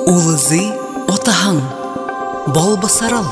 Улызы отаһың, бол басарал.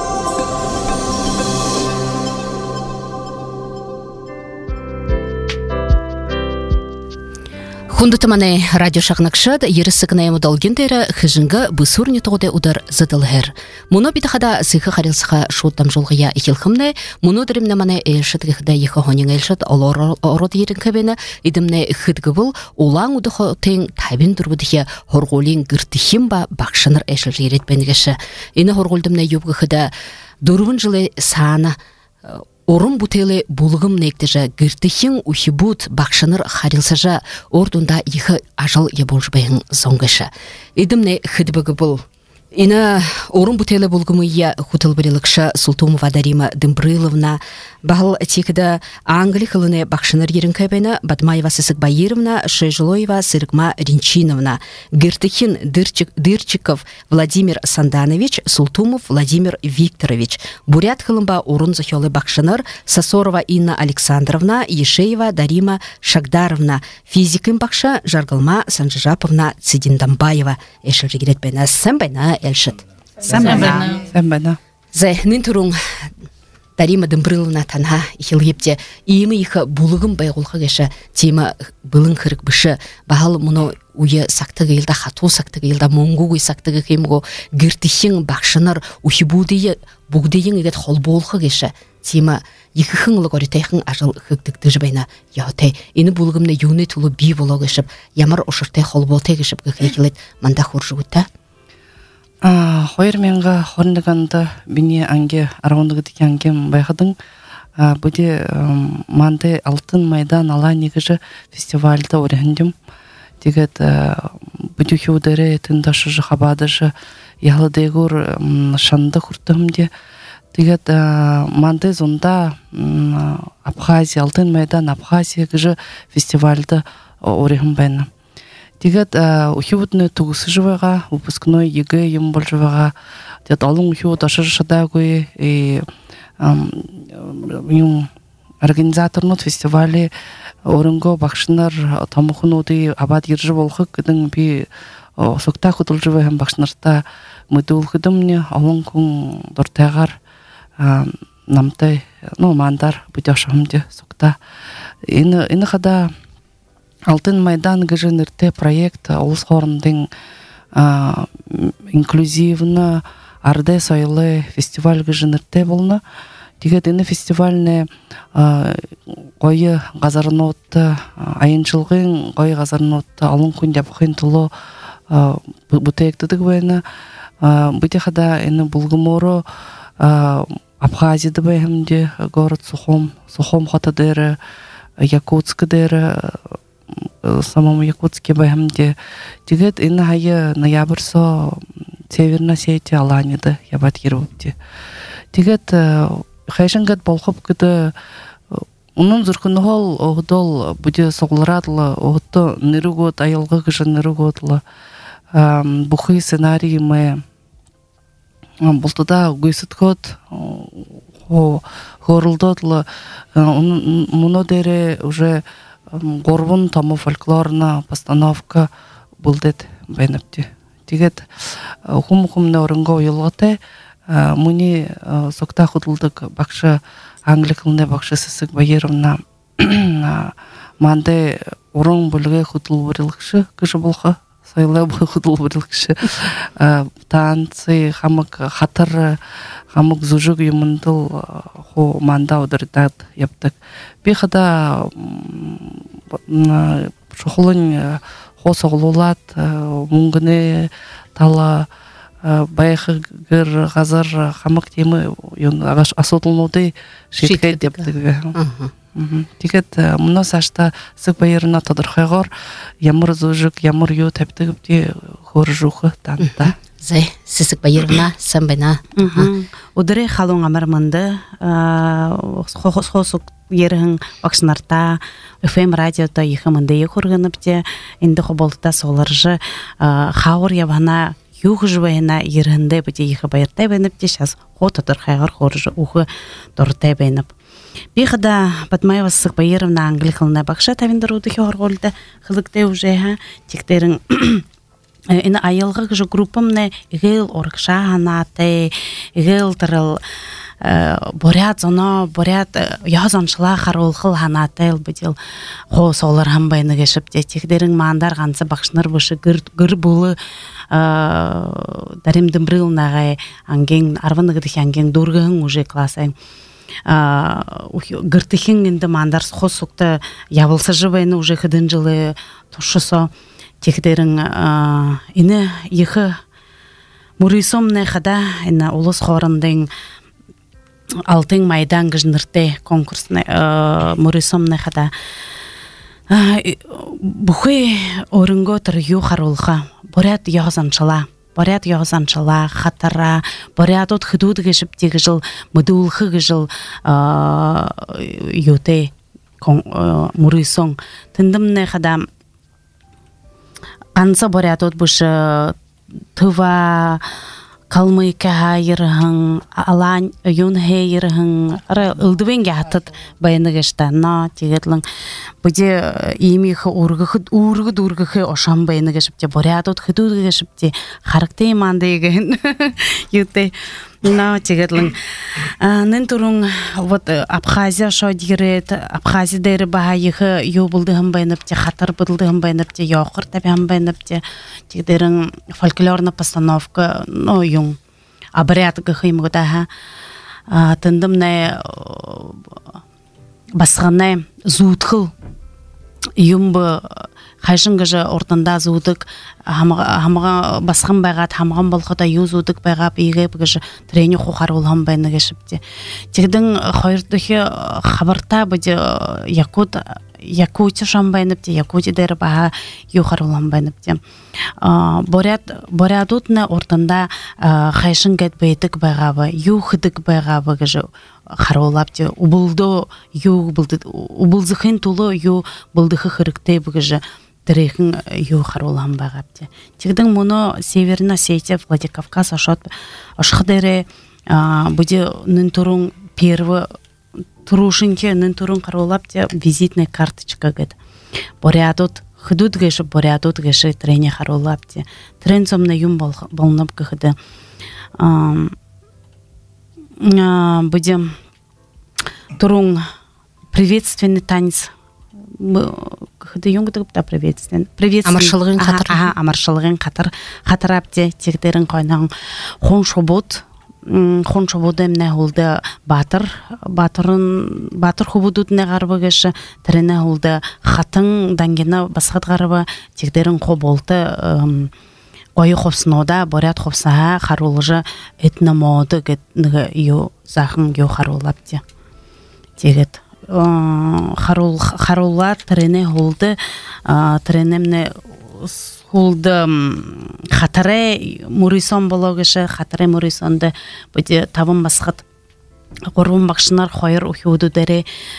Хундутмане радио шагнакшад ерсигнае модалгендера хижинга бысурни тоде удар задылгер. Муно битахада сыхы харилсыха шуттам жолгая ихилхымне, муно дримне мане элшитгихда ихы хонин элшит ород ерин кабена, идимне хидгыбыл улаң удыхы тең табин дурбудихе хорголин гыртихимба бакшыныр эшил еретбенгеші. Ины хорголдымне юбгыхыда дурвын жылы сана Орын бутеле булгым нектежа гыртыхин ухибут бакшыныр харилсажа ордунда ихы ажал еболжбайын зонгыша. Идімне хыдбыгы бұл. Ина орын бутеле булгымы я хутылбырылыкша Султумова Дарима Дымбрыловна, бағыл текіді аңгілі қылыны бақшыныр ерін кәбені Батмаева Сысық Байыровна, Шайжилоева Сыргма Ринчиновна, Гыртыхин Дырчиков Владимир Санданович, Султумов Владимир Викторович, Бурят қылымба орын зөхелы бақшыныр Сосорова Инна Александровна, Ешеева Дарима Шагдаровна, физикын бақша Жарғылма Санжижаповна Цидиндамбаева, эшіл жегеретбені сәмбайна Эльшит. Сәмбана. Зай, нинтурун Дарима Дымбрыловна танха ихилгепте иімі ихы булығым байғулға кеші тема бұлың кірік бұшы бағал мұны уе сақтығы елда, хату сақтығы елда, моңгуғый сақтығы кемгі гіртіхін бақшынар ухибудейі бұғдейін егет хол болғы кеші тема екі хыңылы көрітейхін ажыл хықтықты жібайна яутай. Ені булығымны юны тұлы бей болу кешіп, ямар ұшыртай хол болтай кешіп кекелет манда хоржы өтті. Хойр менға хорындығанды біне әнге арауындығы деке әнгем байқадың. Бұде манды алтын майдан ала негіжі фестивальда орындым. Дегет бұде хеудері тыңдашыжы қабадыжы яғылдайғыр шанды құрттығымде. Дегет манды зонда Абхазия, алтын майдан Абхазия гіжі фестивальда орындым байны. Дегет ухивудны тугысы живаға, выпускной ЕГЭ ем бол живаға, дед алың ухивуд ашыр шадагуи и организаторнут фестивали орынго бақшынар тамухынуды абад ержі болғы кідің би соқта құдыл живы әм бақшынарта мүді ұлғыдымне алың күн дұртайғар намтай, мандар бүді ашығымде соқта. Ені қада Алтын майдан гыжынырте проект олыс хорындың инклюзивны арды сойлы фестиваль гыжынырте болны. Дегет ені фестивальны қойы ғазарынотты, айыншылғын қойы ғазарынотты алын күн дәпқын тұлы бұтаяқтыдық бәйіні. Бұте қада ені бұлғыморы Абхазиды бәйімде город Сухом хотадыры, Якутскідері, самому Якутске байымде. Дегет ені хайы ноябрьсо Северна Осетия аланиды ябат ербіпте. Дегет хайшынгат болхып кіді оның зүркіні хол оғдол бұде соғылырадылы, оғытты ныры год, айылғы кіжі ныры годылы. Бұхы сценарий мы бұлтыда гүйсіт год хорылдыдылы. Мұны дәрі уже горбун тому фольклорна постановка булдет байнапти. Дегет хум-хумны орынға ойылғытай, мұны соқта құдылдық бақшы англикылны бақшы Сысық Байыровна манды орын бөліге құдыл бұрылықшы кіші болға, сайлы құдыл бұрылықшы. Танцы, хамық қатыр, хамық зұжық юмындыл хо манда одырдад яптық. Бейхада шоқылын хо соғылулат, мұңгыны тала байқығыр ғазар хамық темі асудылмауды шеткай дептігі. Дегет мұны сашта Сысық Байыровна тодырқайғыр, ямыр зұжық, ямыр ю тәптігіпте хор жуқы танытта. Зай, Сысық Байыровна, сәмбайна. Удыры халуң амармынды, қосық ерігін бақшынарта, ФМ радиода ехімінді еқұрғыныпте, енді қоболдыда соларжы қауыр ябана юғы жывайына ерігінді бүде ехі байыртай бәйніпте, шас қоты тұрқайғыр қоржы ұғы дұртай бәйніп. Бейхада Батмаева Сысық Байыровна англикалына бақша тавиндаруды хеорғолды қылықтай уже тектерін ина айылгы кыжы группамне гыл оркша ханаты гыл тырыл борят зона борят язанчыла харулхыл ханател битил хо солар хамбайны кешип тетикдерин мандар гансы бакшнар бышы гыр булы дарим дымбрыл нагай анген арваныгдых анген дургын уже классай гыртыхин инде мандар хосукта явылса живайны уже хыдын жылы тушысо текдерин ины ихы мурисом не хада ина улус хорындың алтын майдан гыжнырте конкурсны мурисом не хада бухы орынго тырю харулха борят язанчыла хатара борят от худуд гышып тегжил мыдулхы гыжил юте мурисом тындым не хада анса борят от бушы тыва калмыйка хайырхын алан юн хайырхын ылдывенге атыт байыныгышта на тегетлин буде имихы ургы дургы ошам байыныгышып те борят от хыдугышып те характе мандеген юте на тегетлин нен турун вот Абхазия шодирет Абхазия дер баайхы юбулдыгын байнып те хатар быдылдыгын байнып те яқыр табян байнып те тегдерин фольклорная постановка ну юн обряд гыхымгыда тындым не басганы зуутхыл юмбы хайшынгыжы ортында зуудык хамга басган байгат хамган болгода юзуудык байгап ийге бигыжы трени хухар улган байны кешипти тигдин хайрдыхы хабарта быды якути шамбайныпти якути дер баха юхар улган байныпти борядутны ортында хайшынгет бейтик байгабы юхыдык байгабы гыжы харолапти убулдо ю убулзыхын тулу ю булдыхы хырыкты бигыжы Трехин ю харулам багапте. Тигдин муно Северная Осетия, Владикавказ ашхадере буде нынтурун первый турушинке нынтурун харулапте визитная карточка гет. Борядут худут геши борядут геши трене харулапте. Тренцом на юм болнап гыхыды. Будем турун приветственный танец. Хыды юнгдык та приветствен. Амаршылыгын катыр. Амаршылыгын катырапте тегдерин койнаган хоншобот эмне улды батыр хубудут не гарбыгышы трене улды хатын дангена басхат гарбы тегдерин коболты ой хопснода борят хопса харулжы этномоды гетнге ю захын ю харулапте тегет харуллар трене hulды тренемне hulды хатаре мурисон бологышы хатаре мурисонды буде табын басқат горбун бакшынар хойыр ухуду дере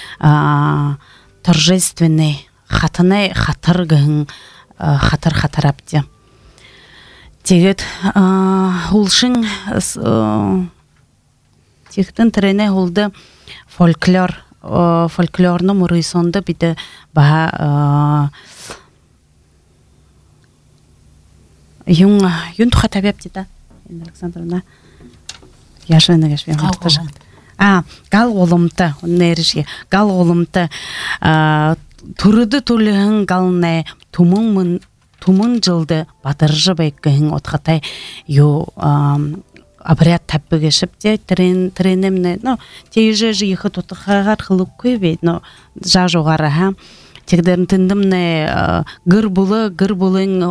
торжественный хатыны хатыр гын хатарапте тегет улшын тегтен трене hulды фольклорны мурисонды биде ба юн тухатабепти да Александровна яшыны гешбе гал олымты нерише гал олымты турыды тулыгын галны тумун жылды батыржы байкын отхатай ю обряд таббыгешипте тренемне но теже жихы тутахар хылып көбейт но жажогары ха тегдерин тындымне гыр булын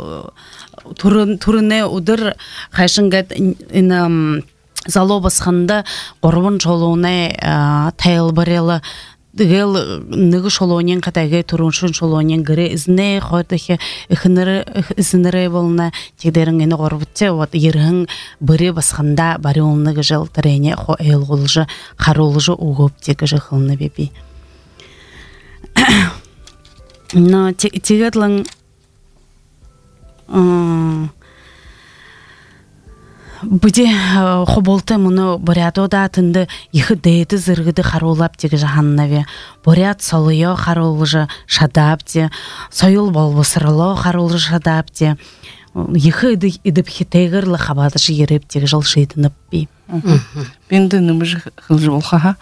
турыне удыр хайшынгат ина зало басханда горбун чолуне тайыл барелы дегел ныгы шолонен катаге туруншун шолонен гыре изне хойдахе ихнere болна тегдерин эне горбутче вот ерхин бире басханда бари олны гыжыл трене хо эл голжы харолжы угоп тегежы хылны беби но тегетлын Буде хоболты муну борядо да тынды ихы дейді зыргыды харулап теге жаханнаве. Боряд солыё харулжы шадапте, сойыл болбысырло харулжы шадапте. Ихы идып хитегерлы хабадышы ереп тег жыл шейтініп бей. Бенді нымыжы қылжы болха.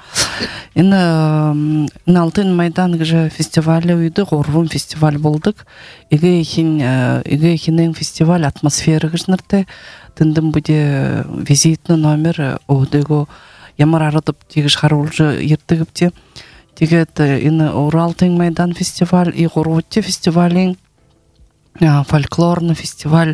Ін Алтын майдан гыжы фестивалі үйді, ғорвым фестиваль болдық. Игі екенің фестиваль атмосфера гыжнырды. Тындым бұде визитны номер оғдығы ямар арадып тегіш қарулжы ертігіпте. Тегет ін Алтын майдан фестиваль, и ғорвотте фестивалін, фольклорный фестиваль,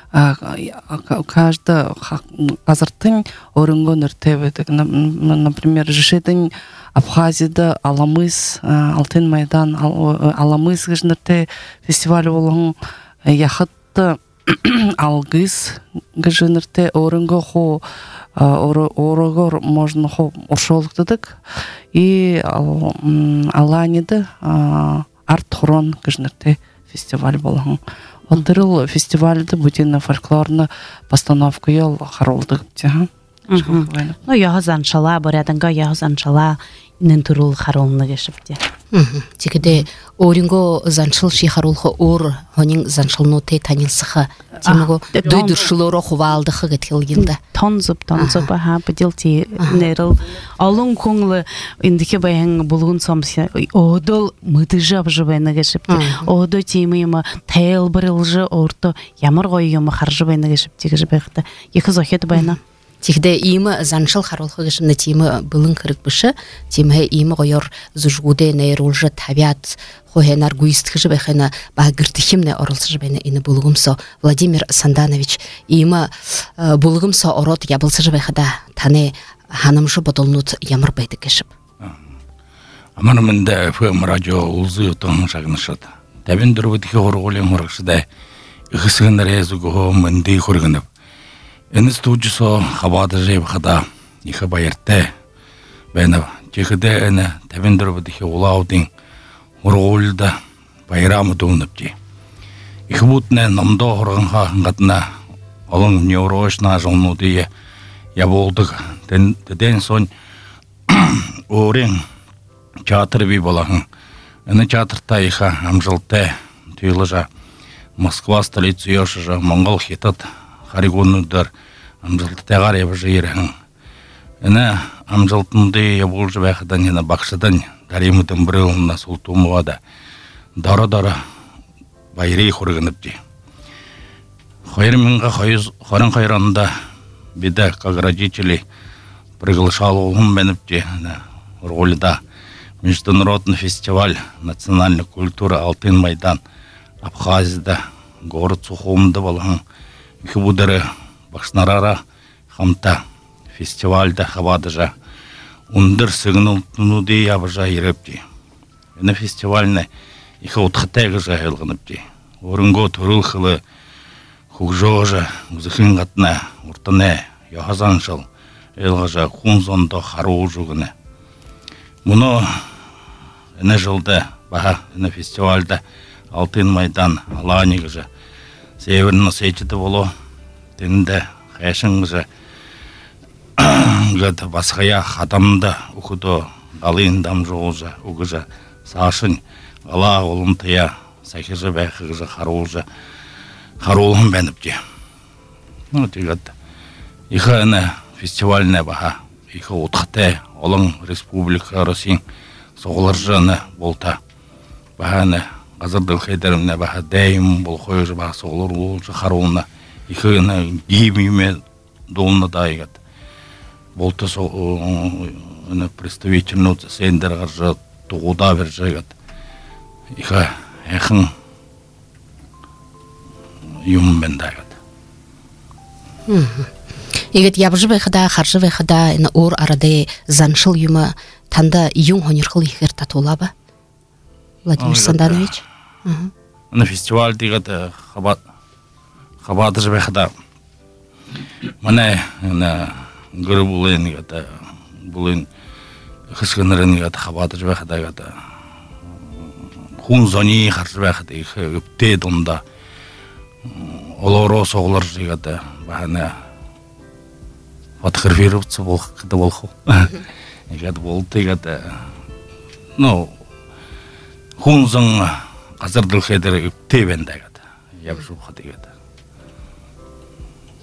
каждый казыртын орынгон өртебедик. Например, жешедин Абхазияда Аламыс, Алтын майдан, Аламыс гыжнырте фестиваль болын, яхытты Алгыз гыжнырте орынго хо орогор можно хо оршолуктадык, и Аланида Арт-Хурон гыжнырте фестиваль болған. Одырыл фестивальді бүтін фольклорны постановка ел қаролдық. Ну, яғыз аншала, барядынға яғыз аншала инен тұрул қаролны кешіпте. Текеде оринго заншыл ши қаролғы ор, онин заншылны те танилсыға, темігі дөйдіршілері құвалдығы кеткелгенді. Тонзып, бұдел те неріл. Алың көңілі індіке баян бұлғын сомсы, оғдыл мұды жап жыбайны кешіпте. Оғды темеймі тәйіл бірілжі орты ямар қойымы қаржы байны кешіпте кешіпті. Екі зохеті байна. Тихде имы заншыл харолхы гышны тимы былын кырык бышы, тимhe имы гойор зужгуде нейролжы табиат хохен аргуист хыжы бэхэна багыртыхимне орылсыжы бэна ины булгумсо Владимир Санданович имы булгумсо орот ябылсыжы бэхэда таны ханымжы бодолнут ямар байды кешіп. Аманымында ФМ радио улзы утоң шагнышат. Табин дұрбыдығы хорголен хоракшыда ихысығын рейзугуго мынды хоргынып. Эни студиосо хабады жайб хада иха байырты бәйна тихіде әні табин дұрбыдығы улаудың хорголда байрамы туынып. Ихы бұтны намда хорғынға ғатына олың невроочна жолнуды яболдық. Ден сон орен театр бей болағын. Эни театрта иха амжылты түйіліжа Москва столицу ешыжа Монгол хитат харигонудар амжылты тәғар ебіжі ерің. Эни амжылтынды еболжы бәқідан ені бақшыдан даримыдың бірі ұлына сұлтумывада дара-дара байрей құрғынып де. Хайрминға харин хайранда биде как родители приглашал улым бәніп де ролда международный фестиваль национальной культуры Алтын майдан Абхазияда город Сухумда болған. Ихы будары бақшнарара хамта фестивальда хабадыжа ундыр сығыныл тұнуды ябыжа ерепті. Эні фестивальны ихы ұтқытайғы жағылғыныпты. Орынго тұрыл қылы хугжожа ұзықын қатына ұртыны яғазаншыл елғажа хунзонда қару жүгіні. Мұны эні жылды баға эні фестивальда Алтын майдан аланигыжа северні сейчеті болу тенді қайшыңғыжа ғады басқая қадамды ұқыды ғалын дам жоғыжа ұғыжа сашын ғала олым тыя сәкежі бәқіғыжа қарулым бәніпте. Иқы әні фестивальіне баға иқы ұтқыты олың республика Росин соғылыржаны болта бағаны қазырдың қайдарымына баға дәйім бұл қойыжы баға соғылыр олжы қаруына иқы әні геймеме долына дайғат. Болты представительный сендер қаржы тұғуда бір жайғат. Иқы әқін юм бен дайғат. Егет ябжы байқыда, қаржы байқыда ор арады заншыл юмы танда юң хонерқыл егер татула ба? Владимир Санданович? На фестиваль дегет хабады байқыда. Міне гүрі бұлын егет, бұлын қысқынырын егет хабады байқыда егет. Хун зони қаржы байқыда егет үпте донда олоро соғылыр егет бағаны фотографироваться болқыды болқы. Егет болды егет. Хунзың қазір дүлхедері үпте бәнді егет. Ябжу бұқыды егет.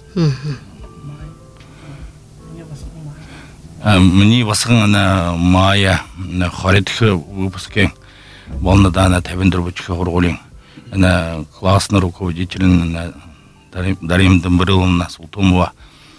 Мне басқана мая харитхи выпуске волнадана табиндербучка хорголин. Она классный руководитель Дарим Дымбырыловна Султонова.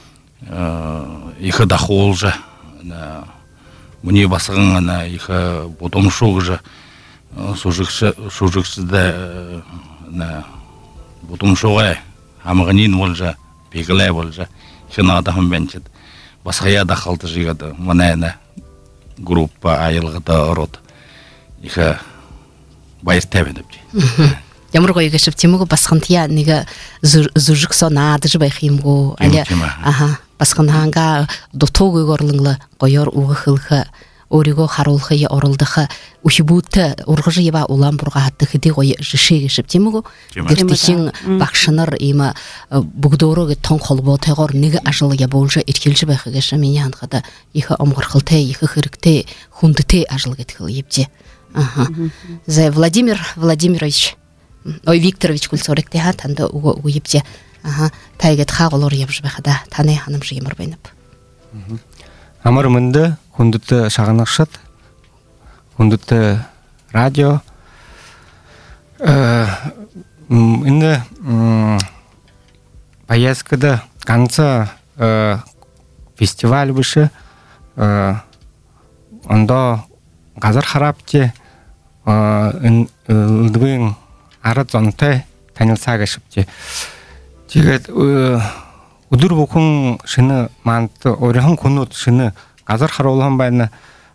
Их дохол же. Мне басқана их потом шог же сужиксы да потом шогай. Амганин болжа, пеглай болжа. Хинада хамбенчет. Басқая дахалты жигады. Манайна группа айылғыда рот. Их байыр табедіпті. Ямар гоё гэшіп темуго басқантия нега зужик сонады жбайхимго али басқанханга дотогой горлыңлы гойор угыхылхы ориго харулхы орылдыхы ухибутты ургыжы еба улам бурга хатты хиди гой жиши гэшіп темуго дертихин бақшыныр има бугдорого тон холбо тегор нега ажылы я болжа эркелжи байхы гэші мені анхада иха омгырхылте иха хырыкте хундыте ажыл гетхыл епте. За Владимир Владимирович Викторович Кульцорик те танда уго епте. Тайгет хагылор епжбе хада тане ханым жимыр байнып. Амар мынды хундыты шагынакшат. Хундыты радио инде поездкада канца фестиваль выше ондо газар харапте ылдыбын арат зонтай танылсага шипте. Тигет удур букун шыны манты орхан кунут шыны газар харолхан байна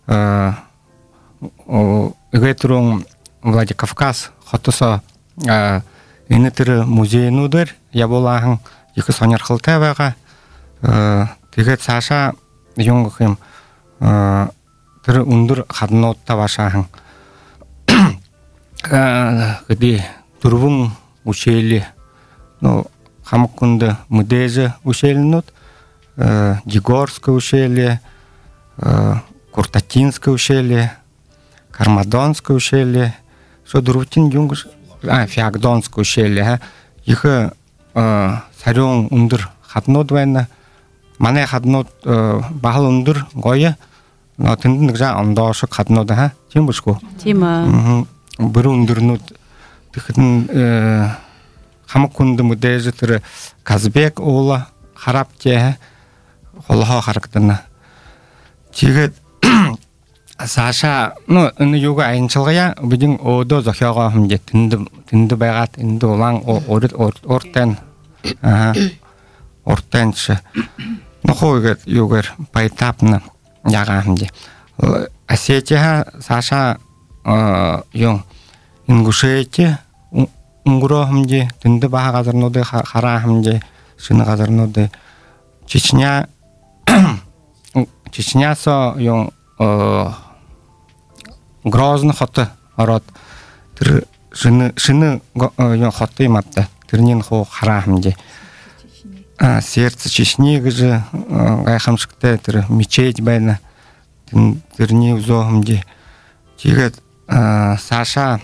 эгэтрун Владикавказ хотосо инетер музейнудер яболахан екі сонярхылтай бага. Тигет саша юнгхим тэр өндөр хаднуудтай башаахан гэди дөрвөн үшээлээ но хамкунд мөдэж үшээлнүүд Дигорск үшээлээ Куртатинск үшээлээ Кармадонск үшээлээ со дөрвтин юнгш Феогдонск үшээлээ их сариун өндөр хаднууд байна. Манай хаднууд бахал өндөр гоё. Но тэнд нэг жаа ондоошог хаднууд тийм бишгүй. Тийм ээ. Бүр өндөрнүүд тэгэхээр хамаг хүнд мөдэж тэр Казбек уула харапте холхоо харагдана. Тэгээд саша энэ юугаа аянчилгая бидний өдөө зохиогоо хэмжээ тэнд байгаад энд улаан уртан уртанч нохойгээд юугаар байтапна ягаа хэмжээ. Асетиха саша юм ингушээти унгуро хэмжээ тэнд бага газарнуудыг хараа хэмжээ шинэ газарнуудыг Чечнясо юм Грозный хот ороод тэр шинэ юм хот юм авта тэрний хуу хараа хэмжээ. Сердце Чечни гэж гайхамшигтай тэр мечеть байна. Тэрний үзөө хэмжээ. Тэгээд саша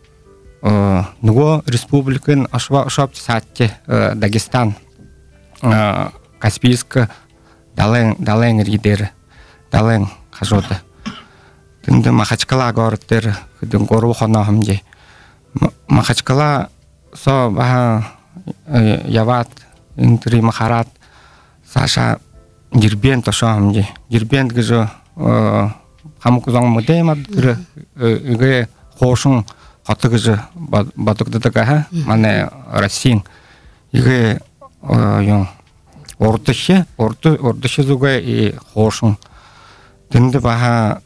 нөгөө республикын ошвап саатте Дагестан Каспийск далайн ридер далайн хажууд тэнд Махачкала город дээр хэдэн 3 хоноо хэмжээ. Махачкала со баха яваад энтри махарат саша Дербент тошоо хэмжээ. Дербент гэж хамгузан мөдөймад тэр эгэ хоошин хот гэж бодогддог манай Российн эгэ юм урдш зүгээ и хоошин тэнд баха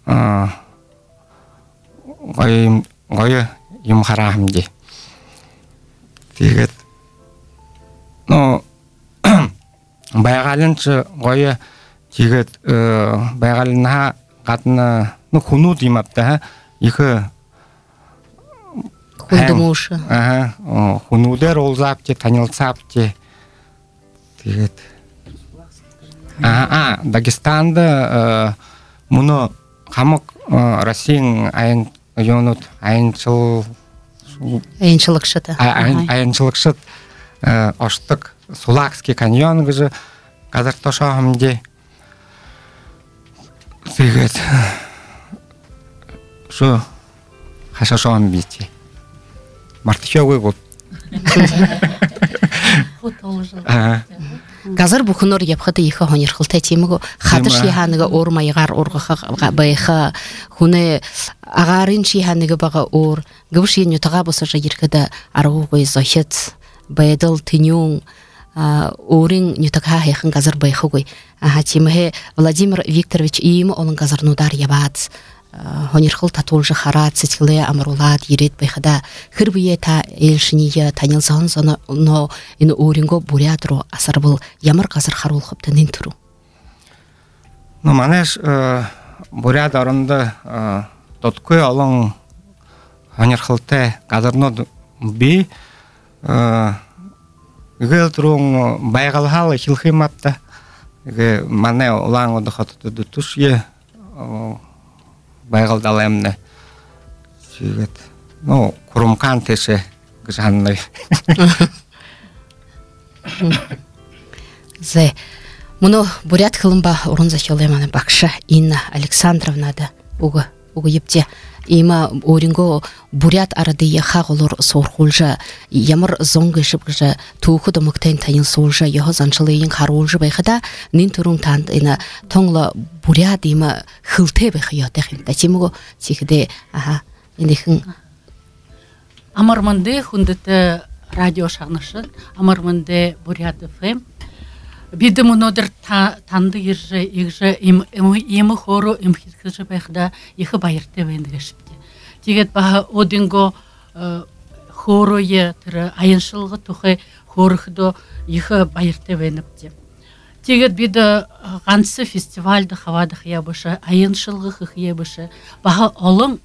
гоё юм хараа хэмжээ. Тэгээд байгалийн ч гоё тэгээд байгалийн гадна хүнүүд юм авта их хүндэмөш хүнүүдээр уулзаапти танилцаапти тэгээд Дагестанд мөн хамаг Российн аянчлагчид очдог Сулакский каньон гыжы казар тошамде. Сыгыт. Шу хашашам бити. Мартышогы гот. Газар бухнор япхаты иха хонерхылтай темего хатыш яханыга ормайгар орга байха хуне агарын чиханыга бага ор гыбыш енютага босажа еркада аргугой захет байдал тынюң орин нютага яхын газар байхугой теме Владимир Викторович им onun газарнудар ябат хонерхыл татулжы харат сетиле амрулат ерет байхада хырбие та элшиния танилсан зона но ин оринго бурятру асарбыл ямар газар харул хыптын туру. Ну манеш бурят арында тоткой алың хонерхылте газарно би гелтрун байгалхал хилхиматта ге мане улан одохатты дутушье байгалдалемне сигет ну курумкан теше гжанны Зе муну бурят хылымба урын захёлеманы бакша Инна Александровна да уга епте има оринго бурят арады яха голор сорхулжа ямар зонгышып гжа туху да мыктен тайын солжа яха занчылыйын харулжа байхада нин турун танд ина тоңла бурят има хылте байхая техин тачимго тихде индихин Амарманде хундете радио шагнышын Амарманде бурят ФМ Биде монодер танды ирже игже им хору им хиткыжы байхда ихы байырты вендгешипте. Тигет баха одинго хору е тыры айыншылғы тухы хорыхдо ихы байырты веніпте. Тигет биде гансы фестивальды хавадых ябышы, айыншылғы хых ябышы, баха олың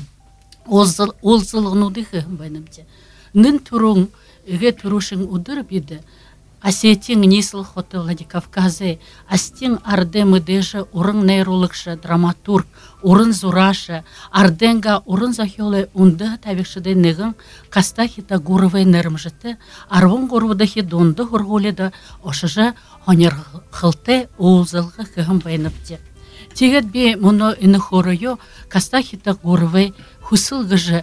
олзылғынуды хым байнымте. Нын турун, иге турушың удыр биде, Асетин нисл хоты Владикавказе, астин ардем идеже урын нейрологша, драматург, урын зураша, арденга урын захёле унды тавикшыде негын кастахита гуровай нермжыты, арвон гурвудахи донды хургуледа ошыжы хонер хылте уузылғы кыгын байныпте. Тегет би муно ины хоройо кастахита гуровай хусылгыжы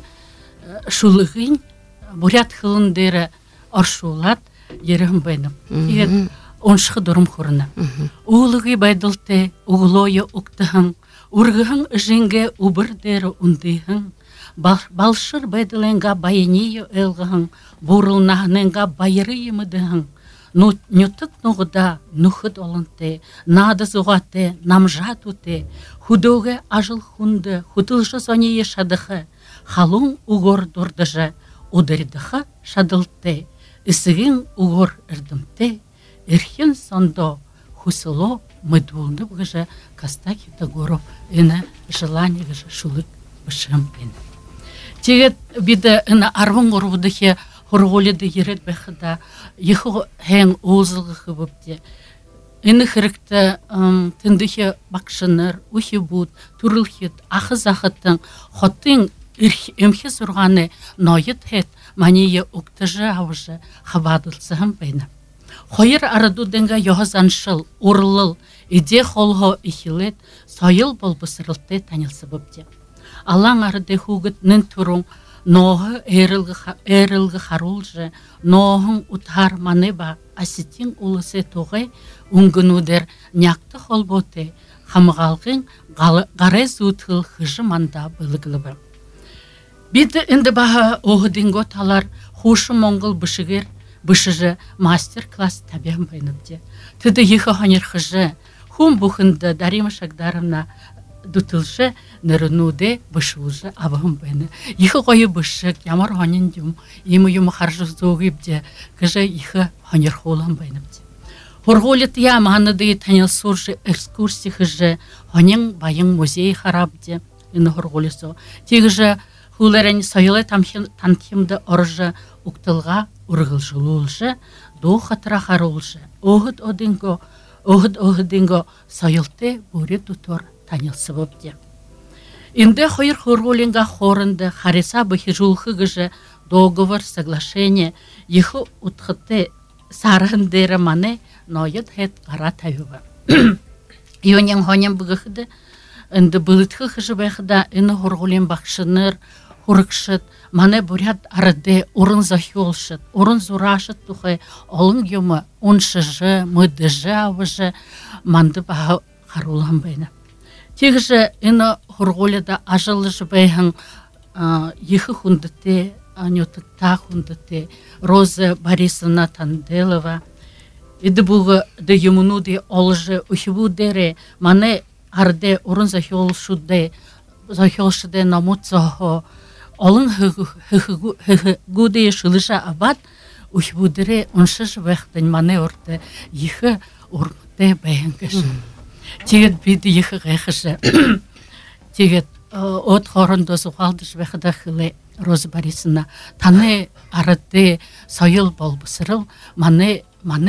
шулығын бурят хылындері оршулат, Ерем бейнем. Иет оншхы дурым хорына. Улыгы байдылте, углойы уктыхын, ургыхын жинге убырдері ундыхын, балшыр байдыленга байынейы элгыхын, бурылнахненга байыры емыдыхын, нютык нуғыда нухыд олынте, нады зуғате, намжат уте, худоге ажыл хунды, худылжы зоние шадыхы, халун угор дурдыжы, удырдыхы шадылте, Исыгин угор эрдымте, эрхен сондо хусыло мыдулны бгыжа кастаки тагоров ина желание гыжа шулык бышым бен. Тегет биде ина арвын горвудыхе хорголеды ерет бэхыда ехо хэн оозылгы хыбыпте. Ина хырыкты тындыхе бакшыныр, ухи буд, турылхет, ахыз ахыттың, хоттың эмхе сурганы ноет хет, Мания уктыжы авжы хабадылсыхым бейна. Хойыр араду денга йохазаншыл, урлыл, иде холго ихилет, сойыл бол бысырылты танилсы бөпте. Алаң арады хугыт нын турун, ноғы әрілгі харулжы, ноғын утар манеба, аситин улысы тоғай, унгынудер няқты холботе, хамғалғын ғарез утыл хыжы манда былыглыбы. Биді інді баға оғыдынго талар хушы моңғыл бышыжы мастер-класс табиғым байнымде. Түді ехі ханер хыжы, хум бұхынды Дарима Шагдаровна дутылжы нырынуде бышылжы абығым байны. Ехі қойы бышык, ямар ханен дюм, емі харжы зоғыбде, кыжы ехі ханер холам байнымде. Хорголет я мағаныды танил суржы экскурсии хыжы, ханен байын музей харабде, іні хорголесо. Тегіжі Хулерен сайылы танкимды оржы уктылға ургылжылулжы, до хатыра харулжы. Огыд одинго сайылты буре тутор танилсы бөпте. Инде хойыр хорголинга хорынды хариса бахижулхы гыжы договор, соглашение, ехы утхыты сарын дері мане ноет хет қара тайуға. Ионен хонен бұғықты, үнді бұлытқы қыжы бәқіда үні ғұрғылен бақшыныр, хурыкшыт, мане бурят арыде урын захёлшыт, урын зурашыт тухай, олын юмы уншыжы, мыдыжы авыжы, манды баға қарулан бәйні. Тегіжі үні хургуледа ажылыжы бәйхін ехы хундыте, анютыкта хундыте, Роза Борисовна Танделова, иді бұғы ды юмынуды олжы ухиву дере, мане арде урын захёлшыде намуцахо, Олың гуде шылыша абад ухбудыре уншыш вехтен мане орте ехы урмте бәйінгіш. Тегет биді ехы ғайқышы. Тегет от хорынды зуғалдыш вехда хылы Роза Борисовна. Таны арыды сойыл болбысырыл, мане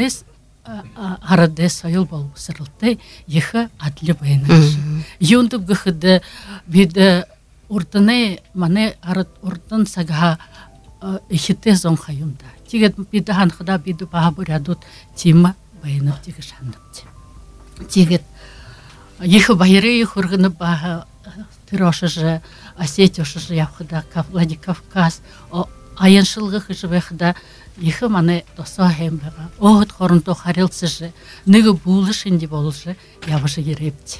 арыды сойыл болбысырылды ехы адлы бәйінгіш. Юнды ғыхыды биді Уртыны мане арыт уртын сага ихите зон хаюмда. Тигет биді ханхыда биді баға бурядут тима байынып тегі шандыпты. Тигет ехы байыры ехургыны баға тырошыжы, Осетиошыжы япхыда Владикавказ, айыншылғы хыжы бәхыда ехы мане досо хем бәға. Оғыт хорынто харилсыжы, ныгы булыш инди болыжы явыжы ерепті.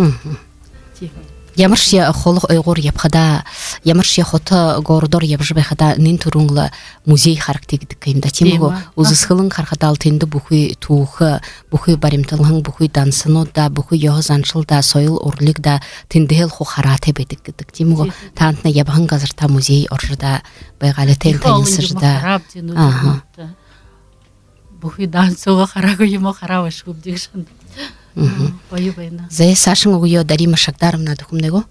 Ямыршия холох ойгор япхада, ямыршия хота гордор ябжбехада нин турунгла музей характигдик кайымда тимго узысхылын хархадал тенді бухуй туухы, бухуй баримтылың, бухуй дансыно да, бухуй йохызаншыл да, сойыл урлик да, тендел хо харате бедик гидик тимго таантна ябхын газырта музей оржыда байгалы тен тайнысырда. Бухуй дансыға харагы емо хараваш губдик шанды. Зае Сашын уйо Дарима Шагдаровна духумnego?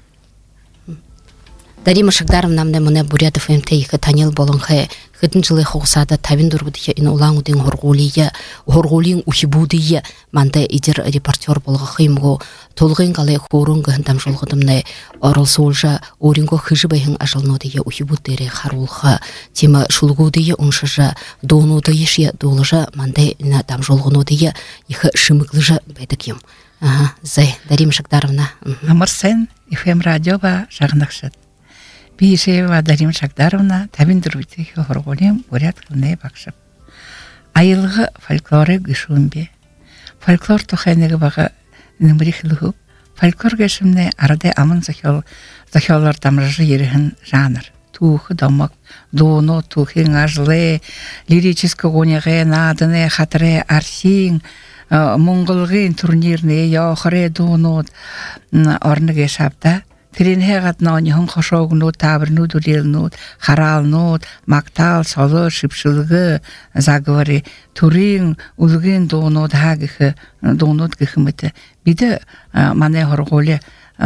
Дарима Шагдаровна мне мune бурятов МТ танил болонхе хытын жылы хоқсада тавин дургудия ин улаңудың хоргулин ухибудия манде идер репортер болға хыймго толғын галай хорун гындам жолғыдымны орыл солжа оринго хыжы байхын ажылнодия ухибуддері харулха тема шулгудия уншыжа донудия шия долыжа манде на дам жолғынодия ихы шымыклыжа бәдікем. Зай, Дарима Шагдаровна. Амырсен, ФМ радиоға жағынақшыд. Бейшева Дарима Шагдаровна табин дұрбетегі хорголем бурят қылнай бақшып. Айылғы фольклоры гүшуімбе. Фольклор тұхайнығы бағы нөміріхілігі. Фольклор гешімне арады амын захиолар тамрыжы ерігін жанр. Тухы домок, доно, тухын ажлы, лирическі ғонеғе, надыны, хатыры, арсин, мұңғылғын турнирны, яқыры, донот, орныге шапта. Тренхегат наоньхон хошогнут, табрнут, урелнут, харалнут, мактал, солы, шипшылғы, заговори, турин, улгын донот, хагихы, донот гихымыты. Биді мане хорголе,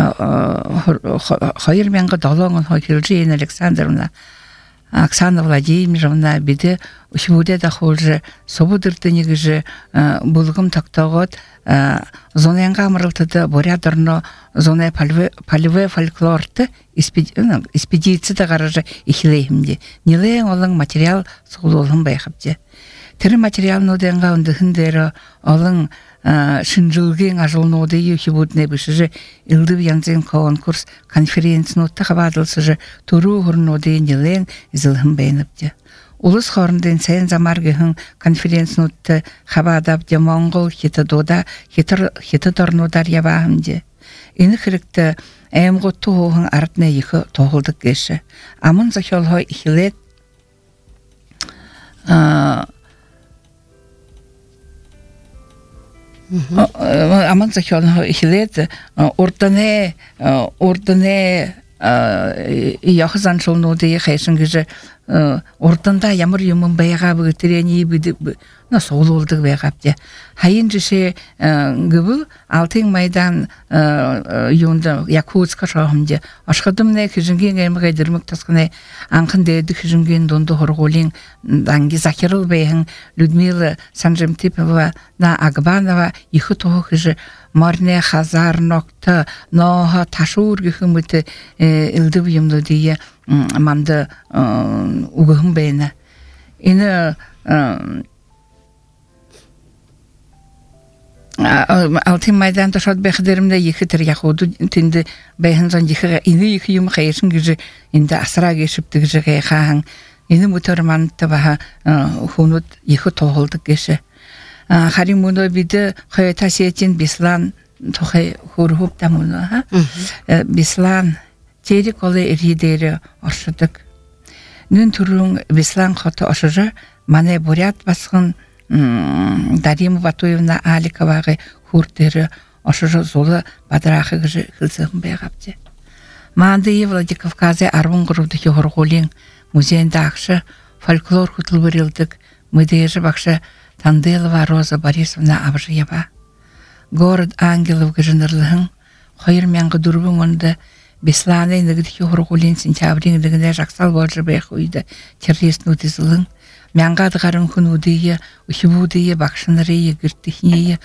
хайыр менгі долоңын хойхилжи Александровна, Оксана Владимировна, биді үшбуде да холжы, собудырды негіжі бұлғым тақтағыт, зоненға амырылтыды борядырны зоне пальве фольклорты испедиция да гаража ихилейхімде. Нилейін олың материал соғылылым байқапте. Тірі материал ноденға үндіхіндері олың шынжылгин ажылноды юхибудне бішіжі илдив янзен конкурс конференцнутта хабадылсыжы туру хурноды нилейін изылхым бәйніпте. Улус хорындын сәйін замаргыхын конференцнутты хабадабде Моңғол хеті дода хеті дорнодар ябағымде. Ині хірікті әйімгі туғын артына ехі тоғылдық кеші. Амын захиолхой ихилет Аман захиолхой ихилет ордане яхызаншылнуды ехайшын кіжі ордында ямыр юмын байға бұғытырені соғыл олдық байғапте. Хайын жеше гүбі алтын майдан юнды Якутска шағымде. Ашқадымны кіжінген әміғай дірмік тасқыны аңқын дәйді кіжінген донды хорғолин данги Захирыл байғын Людмила Санжемтипова на Агбанова ихы тоғы кіжі Марне хазар нокты ноға ташуыр гүхіміті үлді бұйымды дейі манды уғым бәйіні. Ині алтын майдан тошот бэхдеримде ихитер яхуду тинде бэхэнзан ихэ ини их юм хайшин гыжы инде асра гешиптиг жигэ хаан ини муторманта баха хунут ихэ тоолдук геше харимуно биде хайта сетин бислан тохай хурхуп тамуна ха бислан тери коле иридере оршудук нүн турун бислан хото ошожа мане бурят басгын Дарима Батуевна Аликоваға хуртері ошыжы золы бадрахы гыжы хылсығын байғапты. Маңдыйы Владикавказы арвын ғырудығы ғырғолин музейінде ақшы фольклор құтыл бірілдік мүдейжі бақшы Тандылова Роза Борисовна Абжиева. Город Ангелов гыжынырлығын қойыр мәңгі дұрбың онды Бесланы нігідігі ғырғолин сентябрин дігіне жақсал болжы байқ үйді терресін өтізілің Мянгадгарын хунудые, ухибудые, бакшинарые, гиртихние,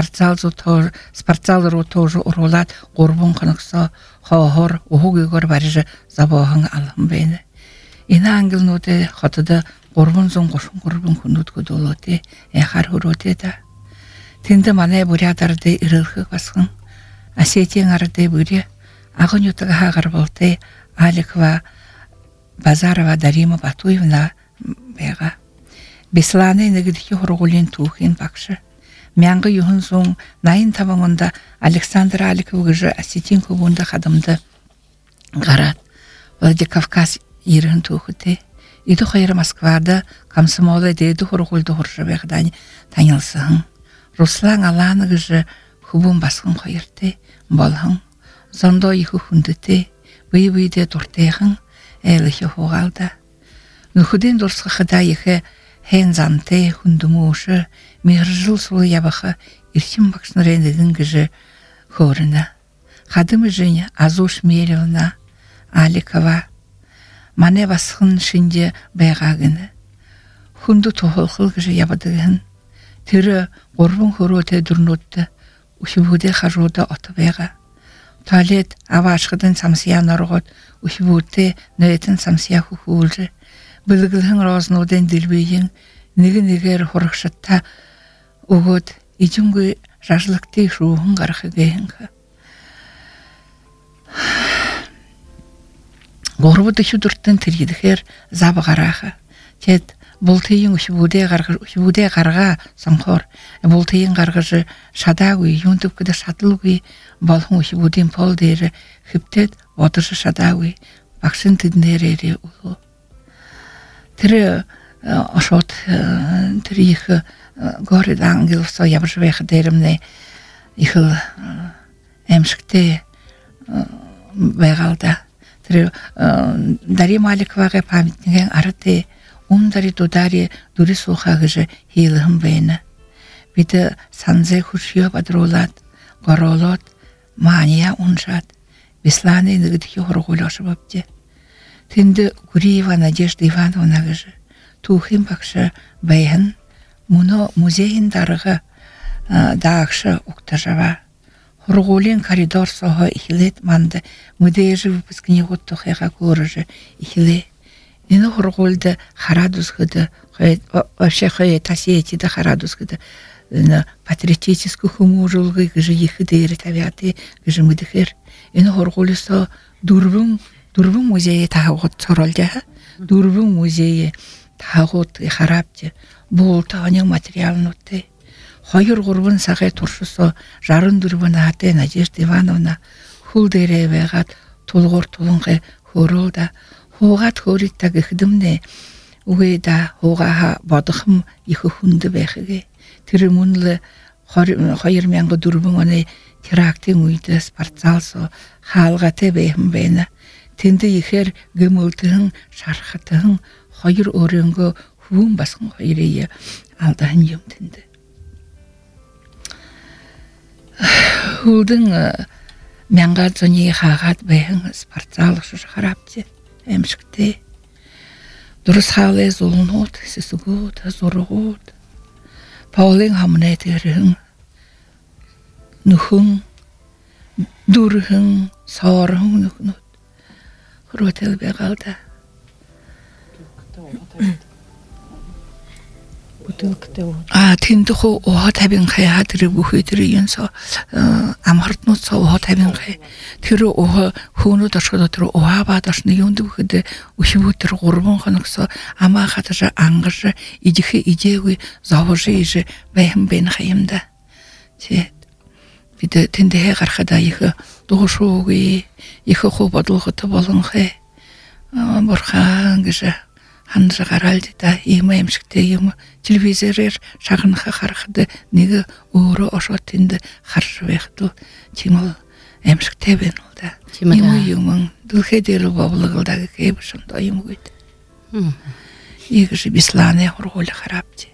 спортзалру тоже урулат, горбун ханакса, хохор, ухугигор барижа, забохан алхамбейне. Ина ангел ноте, хотада, горбун зон гошун горбун хунуд гудолоте, эхар хуроте да. Тинде мане бурятарды ирылхы басхан, асетен арде буре, агон ютага хагарбалте, Аликова, Базарова, Дарима Батуевна, Бега. Бесланы нигдихи хорголин тухин бакшы. Мяңгы юхын соң найын табаңында Александр Аликов гыжы асетин кубунда хадымды гарат. Владикавказ ирын тухыты. Иду хайры Москвада комсомолы дейді хорголды хоржы бегдани танылсың. Руслан Аланы гыжы хубун басқын хайырты болхың. Зондо ихы хундыты. Бый-бүйде туртайхың әліхи хоғалда. Нухуден дұрсқы қыда ехі хен занте хундумушы, мегіржыл сұлы ябақы ирчим бақшынырендігін гіжі хорына. Қадымы жыны Азуш Меревна Аликова мане басқын шынде байғағыны. Хунду тоғылқыл гіжі ябадығын. Түрі ғорбын хору-өте дұрнутты, ұшыбуде қажуды оты байға. Туалет авашқыдың самсиян орғыд, ұшыбуде нөйтін самсия хухулжы. Білігілің розынуден ділбейін, неге-негер хорықшытта ұғыд, ижіңгі жажлықты шуғын қарқы кейінгі. Ғорбуды шүдірттің тіргедігер забы қарақы. Тет бұлтыйын үшібуде қарға саңқор, бұлтыйын қарғыжы шадауы, юндып күді шатылуы, балғын үшібуден пол дейірі, хіптет одыржы шадауы, бақшын тідінері ұлы. Тірі ошот, тірі ихы город Ангеловса ябыржывайқы дәрімне ихыл әмшікте байғалда. Тірі Дарима Аликоваға памятнеген арыты умдари дудари дури сухағыжы хейлығым бәйіні. Биді санзе хушио бадрулат, горолот, мания уншат, бесланы нігідігі хорғулашы бапте. Тинде Гуриева Надежда Ивановна гыжы тухим бакшы бәйін муно музейін дарығы дағшы уқтажава. Хорғулин коридор соғы ихилет манды мүдейжі выпускіне ғытту қайға көріжі ихиле. Ені хорғулды харадузгыды, вообще қай тасиетиді харадузгыды. Патриотическу хуму жылғы гыжы ехі дейрі табиаты гыжы мүдіхер. Ені хорғулы со Дурбун музейі тағуғыт соролды. Дурбун музейі тағуғыт харапты. Бұл тағының материалын өтті. Хайыр ғұрбын сағай тұршысы жарын дурбун аты Надежда Ивановна хул дейрі вәғат тұлғыр тұлыңғы хоролда. Хоғат хориттағы қыдымне ұғайда хоғаға бадықым ехі хунды бәхіге. Тірі мұнлы хайыр мәңгі дурбун оны терактың үйді спортзалсы халғаты бәйім бәйіні. Тенде ехер гымылтығын, шарқатығын, хайыр орынғы хуын басқын хайырейі алдағын ем тенде. Хулдың мәңға зөне қағат бәйін спортзалы шарапте, әмшікте. Дұрыс халы золынуд, сесігуд, зорығуд. Паулың хамын әтірігін, нүхін, дұрығын, сарығын нүхінуд. Ротел бегалда. бутылкте вот. Тэнд хоо оо тавин хаяа тэр бүхий тэр юнсо амхартнууд соо оо тавин хай. Тэр оо хөөнөд оршоод тэр уаваад оршны юунд бүхэд өшвүү тэр 3 хоногсо амаа хатаж ангар идихи идээгүй зовжиж бэхэм бэн хаямда. Тэ бид тэндээ гарахад их дуушуугүй их хөө бодлогот болон хэ борхан гэж хандра гараалд та ийм аимшигтэй юм телевизээр шахнаха харахад нэг өөрөө ошоо тэнд харж байхад чимэл аимшигтэй байна л да. Юм дүлхэ дээр боблогодаг гэвшэн то юм гээд. Игж бислане хургуул харапти.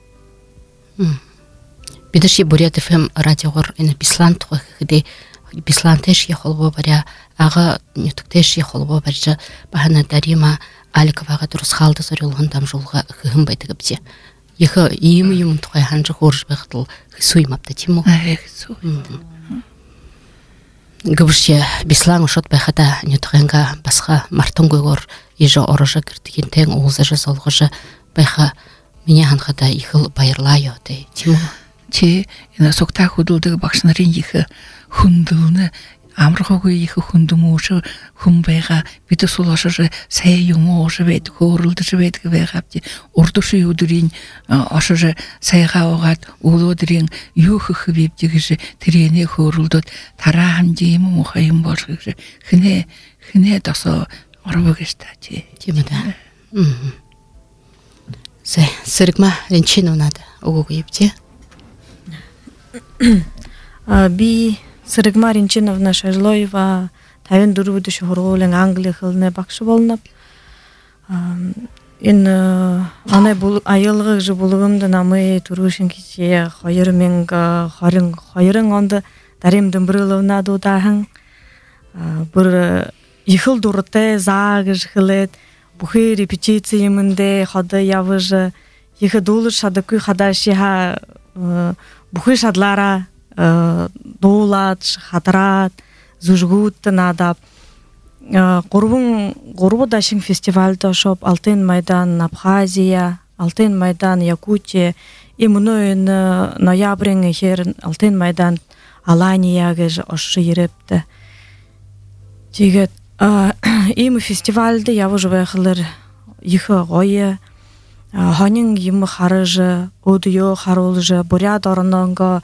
Бидэрши Бурят FM радиогоор энэ Бислан тухай гэхэд Бислантэш я холбоо баря ага нютгтэш я холбоо барьж бахана дарима Аликовага дурс халды зорилгон дамжуулга хэхэн байдаг бизэ. Их ийм тухай ханж хөөрж байхтал хэсүү юм апта тийм үү? Хэсүү. Гүршэ Бислан шот байхада нютгэнга басха мартонгойгоор ижо орожа гэртгинтэн уулзажа солгожа байха миний ханхада их баярлаа ёо тийм үү? Чи энэ согтаа хөдөлдөг багш нарын их хөндлөнө амархаагүй их хөндөмөөш хүн байгаа бид суулашаа сайн юм ууш байд хөөрөлдөж байдаг байгаапти урдуши өдрийн ошоо сайгаа угаад өглөөдрийн юу хөх бивдэг гэж тэрэнэ хөөрөлдөд тараа хамжи юм уу хаян болж гэж хинэ дасо орвог гэж та чи тийм үү? Сэргма ренчинунад өгөөгүй бити. Би Сэргма Ринчиновна Шажлоева 54 дэш хургуулын англи хэлний багш болно. Энэ манай аялгыг жуулгамд намын түрүүшин кичээ 2022 онд Дарим Дэмбрэловна дуудахан бүр ихэл дуртай заа гэж хэлээд бүхий репетиц юмдээ хадаа явж их дуулж шадаггүй хадашиха бүхий шадлаараа дуулаад хадраад зүжгүүд надад 3 дашин фестивальд шоп Алтын майдан Абхазия, Алтын майдан Якутия и мною ноябрин хер Алтын майдан Алания гэж ошо ирепте. Тэгээд ийм фестивальд явж байхлаар их гоё хонин юм харж өдөө харуулж Бурят орнонго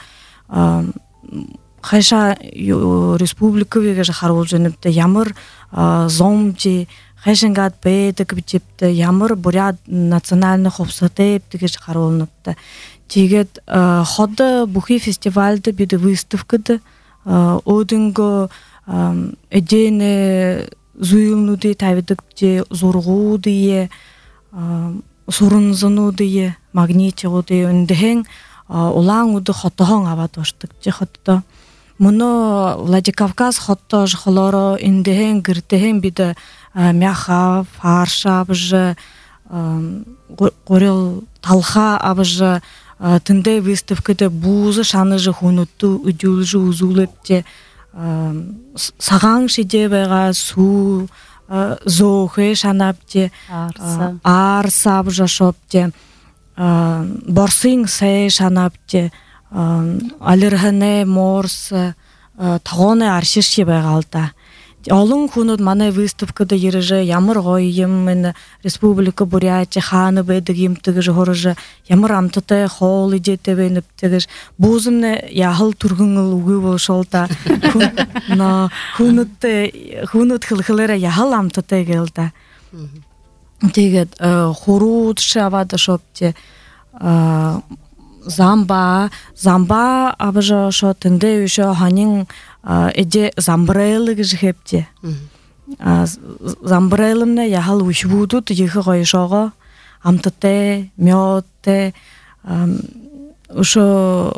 хайша республикавыг харуулж нэмтэ ямар зомжи хайшингад байдаг бичипте ямар Бурят национальный ховсотэй гэж харуулнапта. Тэгээд ход бүхий фестивальд бид выставкад өдөнгө эдэнэ зуйлнуудыг тавьдаг чи зургуудыг сурунзануудыг магнитуудыг өндөхэн улаан үд хотохон аваад ордог чи хотто мөнө Владикавказ хотто жохлоро эндehen гэрдэхэн бид мяха фарша бж горил талха абж тэндэ выставкад бууз шанаж хүнөтө үжүүлж үзүүлэвч сагаан шидэ байгаа сүү зөөхэ шанавч арса бж шопч борсын сэ шанавч алерханэ морс тагооны арширши байгаа л да. Олон хүнүүд манай выставкад ирж ямар гоё юм энэ республика Бурят хаана байдаг юмтэг жохорж ямар амттай хоол идэтэй байна тэгэж буузмны яхал түргэн үгүй болшол да. Хүнүүд хэлхлээрээ яхал амттай гээл да. Тэгээд хурууд шаваад шопч замба абжа шо тэндэ үшө ханин эдэ замбрел гэж хэвчээ. Замбрелмне яхал үшбүүдүүд их гоё шого амттай мёдтэй үшө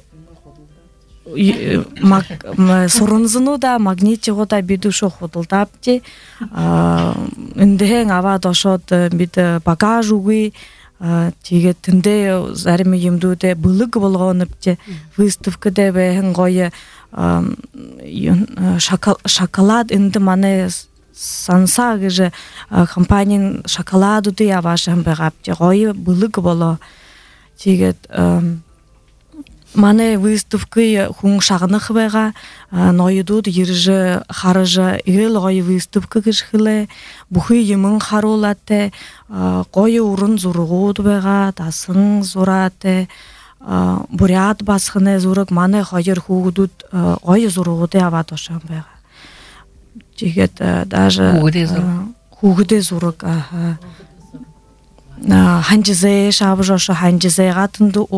сурунзнуда магнитигуда бид үшө худалдавч эндхэн аваад ошоод бид багаж үгүй тэгээд тэндээ зарим юмдуудаа бүлэг болгоонвч выставкад бэхэн гоё шоколад энд манай санса гэж компанийн шоколадуудыг аваашхан байгаапч гоё бүлэг болоо тигет мане выставкы хун шагны хвега ноюдуд ирже харжа ил гой выставка гышхле бухи емын харулате гой урын зургуд бега тасын зурате бурят басхне зург мане хойер хугудуд гой зургуде аватошан бега тигет даже хугуде зург ханжизе шабжош ханжизе гатынды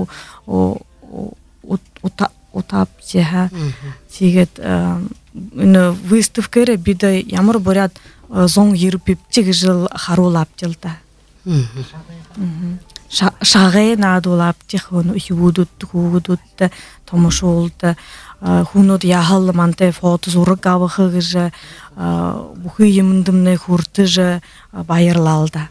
утапчеха тигет выставкаре биде ямар бурят зон ирпипчиг жыл харулап жылда шагы надулап тихон ухудут томошолда хунод яхалманте фото зургавыгы бухы емдимне хуртыжы байырлалда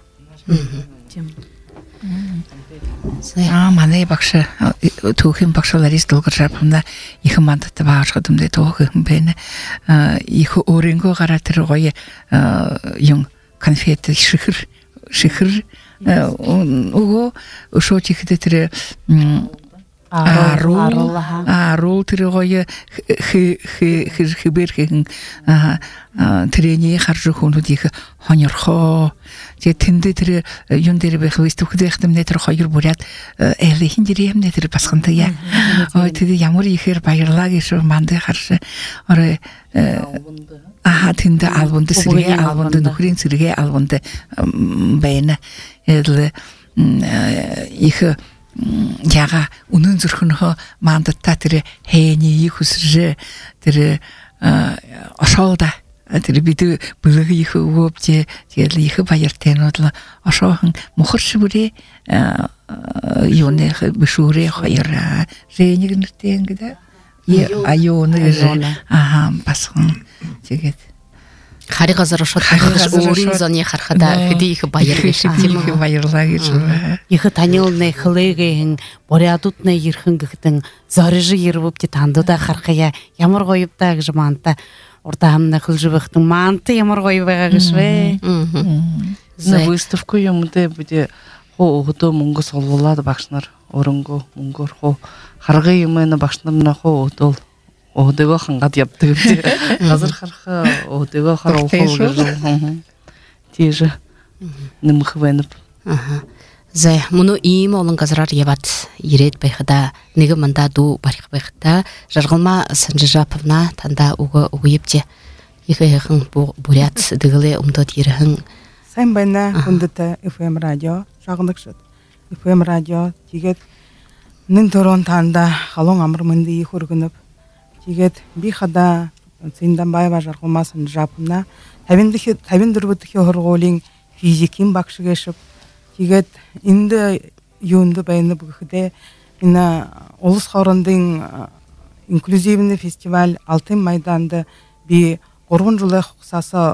мане бакшы тухим бакшаларис долгор жапымда ихы мандатты баашкадымды тоохым бени ихы оренго каратыр гой юң конфеты шихыр ого ошо тихдетире арул тире гой хибер хин трени харжу хуну дихы хонёрхо же тинде тире юндери бе хвистук дехтем нетер хайыр бурят элехин дирем нетер басканда я ой тиде ямар ихер байырлагы шо манды харшы оре тинде албунды сирге албунды нухрин сирге албунды бэйна эдле ихы яга унун зурхунхо мандатта тире хэни ихусже тире ошолда тэр бид бүлэг их өвөбж тэгэл их баяртэнудлаа ошоохон мохорш бүрээ юуны бишүүрээ хоёраа зэнийг нэртэй ингээд аюуны басхан тэгээд харигазар ошоо өөрийн зоны харахада хэдий их баяр гэж тийм их баярлаа гэж их танилны хлэгийн борядутны ирхэн гэхтэн зорж ирвэвч тандуда харахя ямар гоёвтаа гэж манта урта хамна хөлжбэхтэн манта ямар гоё байгаа гэж вэ за выставку юмдэ бүдэ хоо өдөө мөнгө солуулаад багш нар өрөнгөө мөнгөөр хоо харгын юмэна багш нар хоо өдөө өдөөгөө хангад явдаг тийм газар харах өдөөгөө харах гэж тийж нэмэх байна за муну ийм олон газраар яваад ирээд байхада нэг манда дүү барих байхта жаргалма санжижаповна танда угуйбте ихээхэн бурят дэглэ умдод ирхэн сайн байна хүндэт FM радио шагнагшд FM радио тэгээд нэн төрөн танда халуун амар мэнди их өргөнөв тэгээд би хада зиндан байва жаргалма санжижаповна 54 дахь хургуулын физикийн багш гэшв тэгээд энд юунд байна бүгдээ энэ улс хоорондын инклюзивны фестиваль Алтын майданд би 3 жилийн хугацаасаа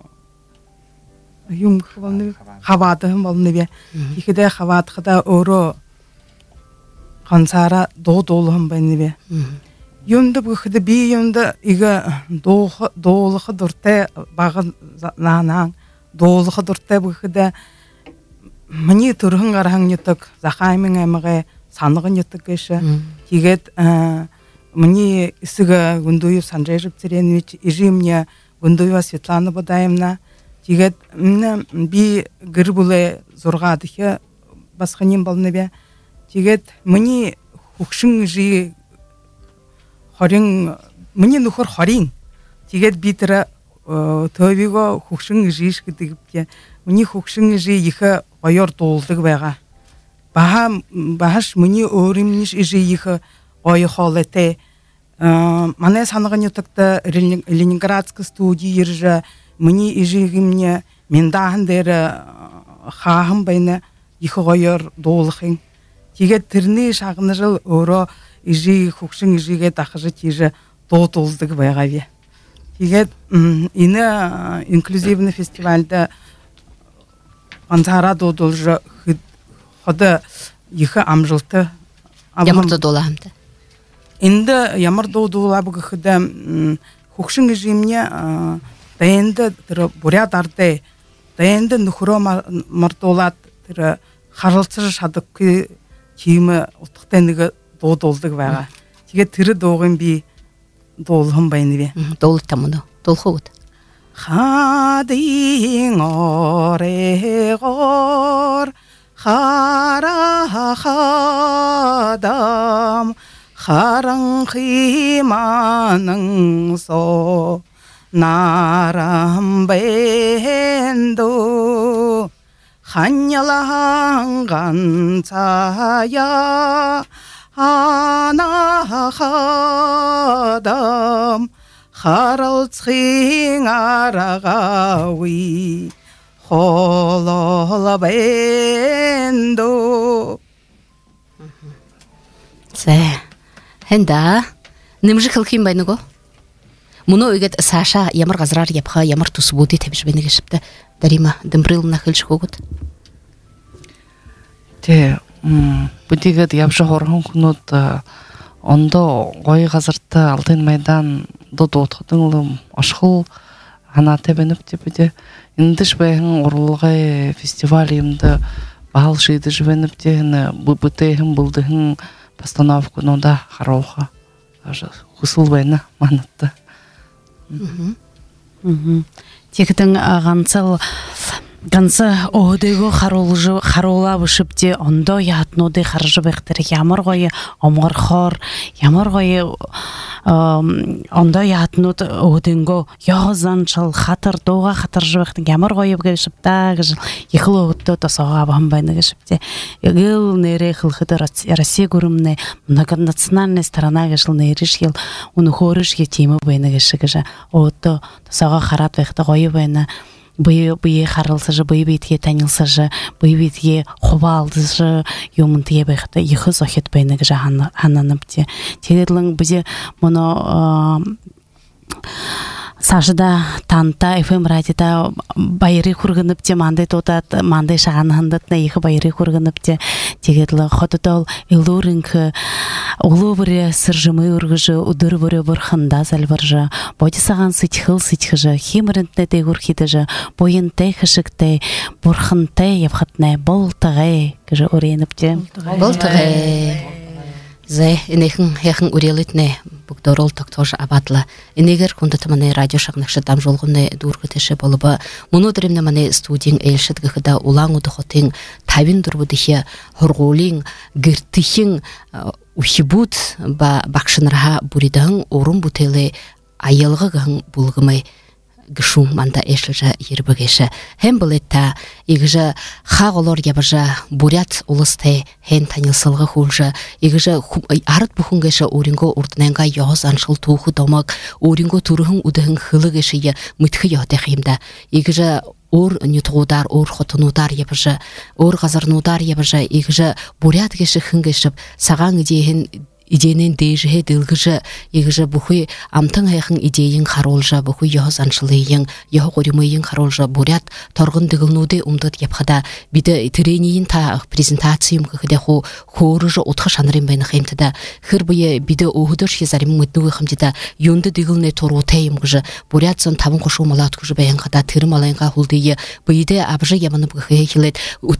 юм хаваадан болно би ихэдэ хаваадхада өөрөө ганцаараа дуулах байна би юунд бүгдээ би юунд ига дуулах дуртай баг наан дуулах дуртай бүгдээ Миний төрхөн гархан нютаг захаймын аймагай санагын нютаг гэш тэгээд миний эсэг гүндуев санжаажв цэрэнович ижимня гүндуева Светлана Бодаевна тэгээд би гэр бүлээ 6 дахь басханин болно бе тэгээд миний хөгшин жи 20 миний нөхөр 20 тэгээд би тэр төвиго хөгшин жиш гэдэг бе миний хөгшин жи их гоёр дуулдаг байгаа. Бааш миний өөрөмниш ижих гоё хоолойтой. Манай санагын нутагт Ленинградск студии ирж миний ижигимне миндахан дээр хаахан байна их гоёр дуулахын. Тэгээд тэрний шагнал өөрөө ижиг хөгшин ижигээ дахаж тийж дуулдаг байгаа би. Тэгээд энэ инклюзивный фестивальд ганцаараа дуудулж хода их амжилттай ямар дуулаамтай энд ямар дуудуулаа гэхэд хөгшин режимне дэнд тэр бурят ардэ дэнд нөхрөө мардуулаад тэр харалцаж шадаггүй киме утыктенге доолдук бага. Тиге тирі доогын би доолхын байны бе. Доолтамыны. Долхогут. Хадин орегор харахадам харанхиманын со нарамбенду 한여랑간 자야 하나하담 하랄칭 아라가위 홀라벤도 세 henda nimji kılkıyım baynugo muno öget Саша ямар газрар yapha ямар тусбуди тебжбени гешипте дарима дымбрылна хылшгогут те будигет явжа хорхон кунут ондо гой газарты алтын майдан додотхудың ашхыл ана тебеніп тепеде индиш бэхэн урулгай фестиваль имды бал шийды жбеніп те бутейхин булдыхын постановку нуда харолха даже хусул байна манатты Тектің ганцы оодego харола бышыпте ондо ятноды харжы бектер ямар гойы омор хор ямар гойы ондо ятнод ооденго ягзанчыл хатыр доога хатыр жбектер ямар гойы бгешипта гж ихлоотто тосога бамбайны гешипте гыл нере хылхыды Россия гурумне многонациональная страна гешил неришил уну хорышге тема байна гешигже оотто тосога харат бекте гойы байна бые харылсы же бые битге танылсы же бые битге хобалды же юмын тие бехте ихы зохет бейнеге же хананыпте тегедлың бизе мұны Сашыда танта FM радиода байры хургыныпте мандай тотат мандай шаганхандатна ихы байры хургыныпте тегедлы хототол илурынкы улубыре сыржымы ургыжы удыр бүре бурхында залваржы боди саган сытхыл-сытхыжы химрентне тегурхидыжы бойын тейхышыкте бурхынте явхатне болтыгай кыжы ореніпте болтыгай зе инехин хехин урелитне букдорол токтож абатла инегер кундатмане радио шагнакшы там жолгунне дургытеше болуба муну дремне мане студиң элшетгыда улаң удохотың табин дурбудихе хоргулин гыртихин ухибут ба бакшынраха буридаң орун бутеле айылгыгын булгымай гшум манда эшлжа ербегеше hem билетта игже хаголор ябажа бурят улысте хен танылсылгы хулжа игже арыт бухунгеше оринго урдненга яз аншыл туху домак оринго турхун удын хылыгеше мытхы ятехимда игже ор нютгудар ор хотунудар ябажа ор газарнудар ябажа игже бурят геше хынгешеп саган идеен идеянен дейжhe дылгыжы игже бухуй амтың хайхын идеян харолжа бухуй яз аншылыйын яхы горимыйын харолжа бурят торгын дыгылнуды умдыт япхада биде тренийин та презентациям кыхыде хо хорыжы утхы шанрын байна хэмтада хырбые биде оғыдыш езарим мытнуы хэмтада юнды дыгылны торутайым гыжы бурят сон табын қошу малат гыжы баянғада тырым алайынға хулдыйы бейде абжы яманып гыхы хилет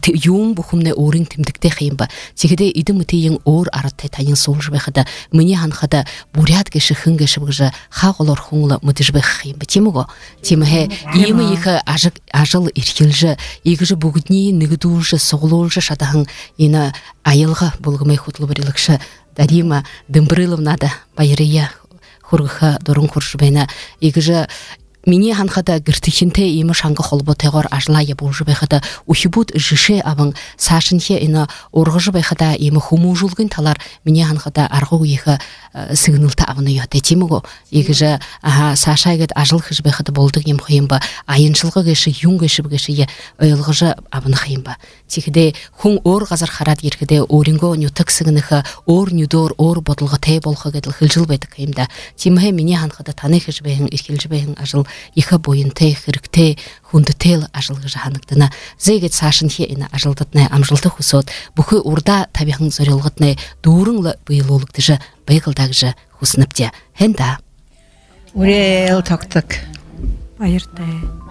юм бухумне орын тимдікте хэмба тегеде иды мытыйын ор араттай тайын солжы хада мне ханхада бурят геше хынгеше бгже хаголор хунгла мытыжбе хим бтимуго тимhe имы их ажыл ирхилже игже бугдни нигдулже соглолже шадахан ина айылга булгымай хутлубрилыкша дарима дымбрыловнада байрия хургха дорун хуршбена игже Миний ханхада гэртихинтэй ийм шанга холботойгоор ажлаа булж байхада ухибут жишээ аван саашинхе ина ургаж байхада ийм хүмүүжүүлгэн талаар миний ханхада аргуу их сигналта авна яте тимго игже саашайгэд ажил хэж байхада болдог юм хэмба аянчилга гэши юн гэши гэши ойлгож авна хэмба тихэдэ хүн өөр газар хараад ирэхдээ өөрийнхөө нютагсгнэх өөр нүдөр өөр бодлоготой болох гэдэл хэлжил байдаг хэмда тимхэ миний ханхада таны хэж байхын эрхэлж байхын ажил иха боинтэй хэрэгтэй хүндтэй ажиглаж ханагдана зэгэд саашинхи ина ажилдатнай амжилттай хүсөөд бүхий урда тавихан зорилготнай дүүрэн быйлуулагдж байгaldagж хүснэвтэ хэнда Үрэл тогток баяртай